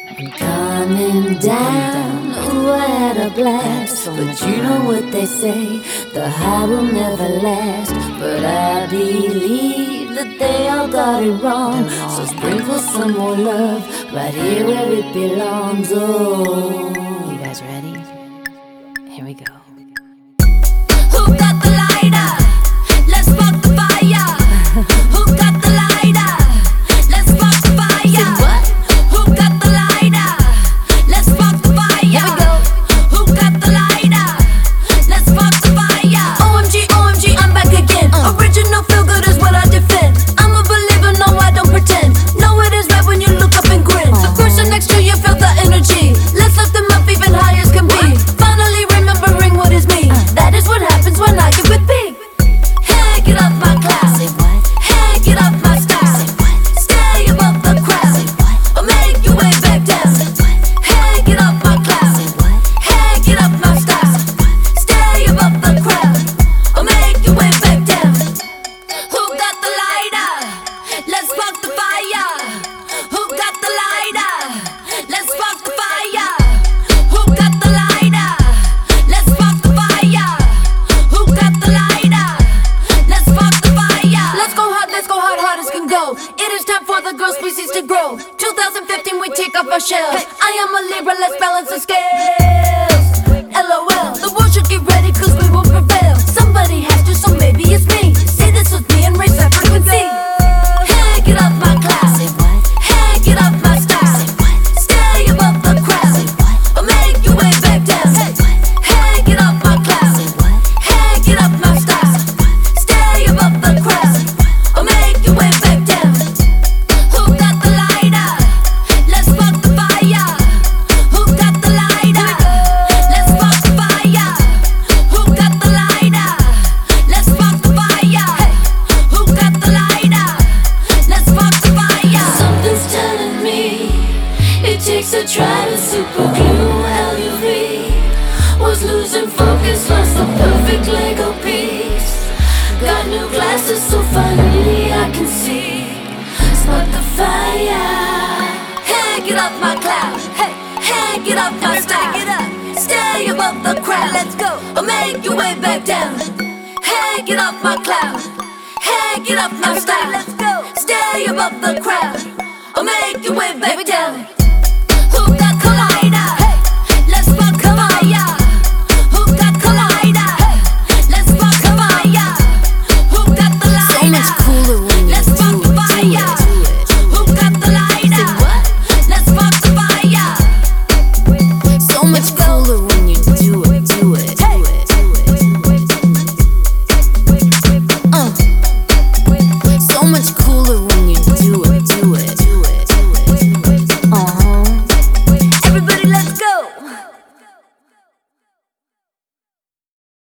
I'm coming down, ooh, I had a blast. But you know what they say, the high will never last. But I believe that they all got it wrong. So sprinkle some more love right here where it belongs. Oh, you guys ready? Here we go. Who got the lighter? Let's spark the fire. Who got the lighter? Let's spark the fire. What? Who got the lighter? Let's spark the fire. Here we go. Who got the lighter? Let's spark the fire. OMG, OMG, I'm back again. Original feel good is what I defend. I'm a believer, no, I don't pretend. Know it is right when you look up and grin. The person next to you felt the energy. Let's lift them up even higher as can be. Finally remembering what is me. That is what happens when I get with big. Hey, get off my cloud. Say what? Hey, get off my style. Say what? Stay above the crowd. Say what? Or make your way back down. Say what? Hey, get off my cloud. Say what? Hey, get off my style. Stay above the crowd. Or make your way back down. Who got the lighter? Let's spark the fire. Who got the lighter? Let's spark the fire. Who got the lighter? Let's spark the fire. Who got the lighter? Let's spark the fire. Let's go hard as can go. It is time for the girl species to grow. 2015 we take off our shells. I am a Libra, let's balance the scales. LOL, the world should get ready cause we will prevail. Somebody has to, so maybe it's me. Say this with me and raise that frequency. Hey, get off my cloud. Say what? Hey, get off my style. Say what? Stay above the crowd. Say what? Or make your way back down. Hey, get off my cloud. Say what? Hey, get off my style. Stay above the crowd. Or make your way back down. Who got the lighter? Let's spark the fire. Who got the lighter? Let's spark the fire. Who got the lighter? Let's spark the fire. Who got the lighter? Let's spark the fire. Something's telling me it takes a try to super glue LUV. Was losing focus, lost the perfect Lego piece. Got new glasses, so finally I can see. Spark the fire. Hey, get off my cloud. Hey, get off my style. Get up. Stay above the crowd. Let's go. Or make your way back down. Hey, get off my cloud. Hey, get off my style. Let's go. Stay above the crowd. Or make your way back down.